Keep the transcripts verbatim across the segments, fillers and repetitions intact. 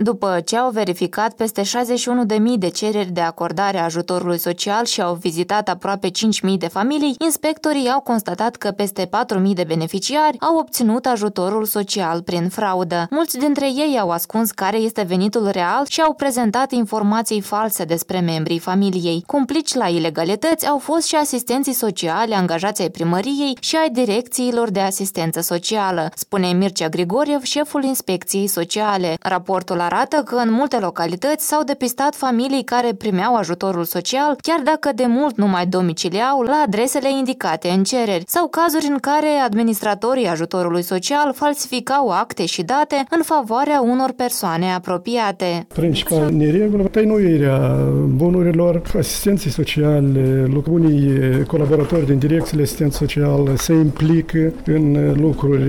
După ce au verificat peste șaizeci și unu de mii de cereri de acordare a ajutorului social și au vizitat aproape cinci mii de familii, inspectorii au constatat că peste patru mii de beneficiari au obținut ajutorul social prin fraudă. Mulți dintre ei au ascuns care este venitul real și au prezentat informații false despre membrii familiei. Complici la ilegalități au fost și asistenții sociali angajați ai primăriei și ai direcțiilor de asistență socială, spune Mircea Grigoriev, șeful inspecției sociale. Raportul arată că în multe localități s-au depistat familii care primeau ajutorul social, chiar dacă de mult nu mai domiciliau la adresele indicate în cereri, sau cazuri în care administratorii ajutorului social falsificau acte și date în favoarea unor persoane apropiate. Principal neregulă, tăinuirea bunurilor, asistenții sociale, unii colaboratori din direcțiile asistență socială se implică în lucruri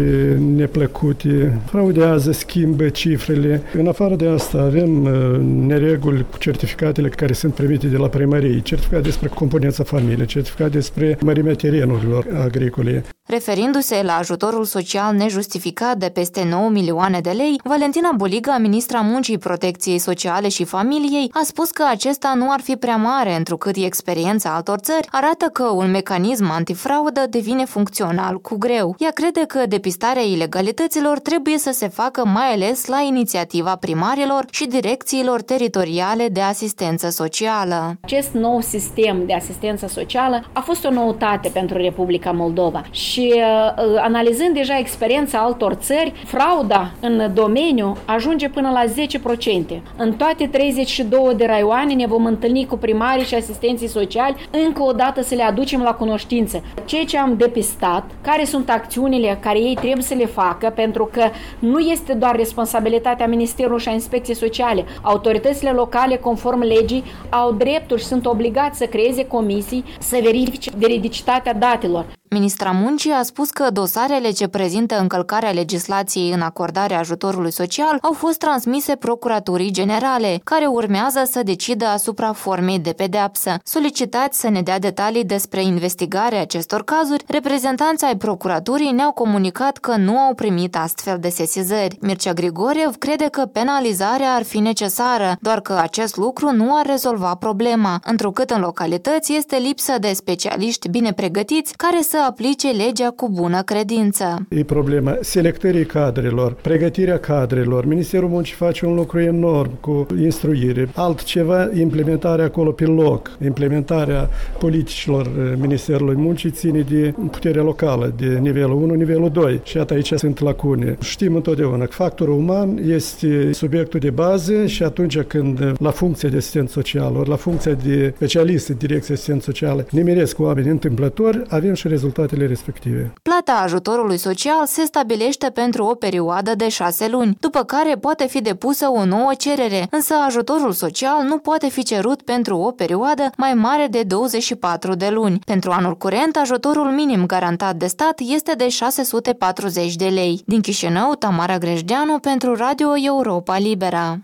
neplăcute, fraudează, schimbă cifrele. În afară de asta avem nereguli cu certificatele care sunt primite de la primărie, certificat despre componența familiei, certificat despre mărimea terenurilor agricole. Referindu-se la ajutorul social nejustificat de peste nouă milioane de lei, Valentina Buliga, ministra Muncii, Protecției Sociale și Familiei, a spus că acesta nu ar fi prea mare, întrucât experiența altor țări arată că un mecanism antifraudă devine funcțional cu greu. Ea crede că depistarea ilegalităților trebuie să se facă mai ales la inițiativa primarilor și direcțiilor teritoriale de asistență socială. Acest nou sistem de asistență socială a fost o noutate pentru Republica Moldova. Și uh, analizând deja experiența altor țări, frauda în domeniu ajunge până la zece la sută. În toate treizeci și două de raioane ne vom întâlni cu primarii și asistenții sociali, încă o dată să le aducem la cunoștință ceea ce am depistat, care sunt acțiunile care ei trebuie să le facă, pentru că nu este doar responsabilitatea Ministerului și a Inspecției Sociale. Autoritățile locale, conform legii, au dreptul și sunt obligați să creeze comisii să verifice veridicitatea datelor. Ministra Muncii a spus că dosarele ce prezintă încălcarea legislației în acordarea ajutorului social au fost transmise Procuraturii Generale, care urmează să decidă asupra formei de pedeapsă. Solicitați să ne dea detalii despre investigarea acestor cazuri, reprezentanții ai Procuraturii ne-au comunicat că nu au primit astfel de sesizări. Mircea Grigoriev crede că penalizarea ar fi necesară, doar că acest lucru nu ar rezolva problema, întrucât în localități este lipsă de specialiști bine pregătiți care să aplice legea cu bună credință. E problema selectării cadrelor, pregătirea cadrelor. Ministerul Muncii face un lucru enorm cu instruire. Altceva, implementarea acolo pe loc. Implementarea politicilor Ministerului Muncii ține de puterea locală, de nivelul unu, nivelul doi. Și iată, aici sunt lacune. Știm întotdeauna că factorul uman este subiectul de bază și atunci când la funcția de asistent social, ori la funcția de specialist în direcția asistență socială, nimeresc oameni întâmplători, avem și rezultatele respective. Plata ajutorului social se stabilește pentru o perioadă de șase luni, după care poate fi depusă o nouă cerere, însă ajutorul social nu poate fi cerut pentru o perioadă mai mare de douăzeci și patru de luni. Pentru anul curent, ajutorul minim garantat de stat este de șase sute patruzeci de lei. Din Chișinău, Tamara Grejdeanu pentru Radio Europa Libera.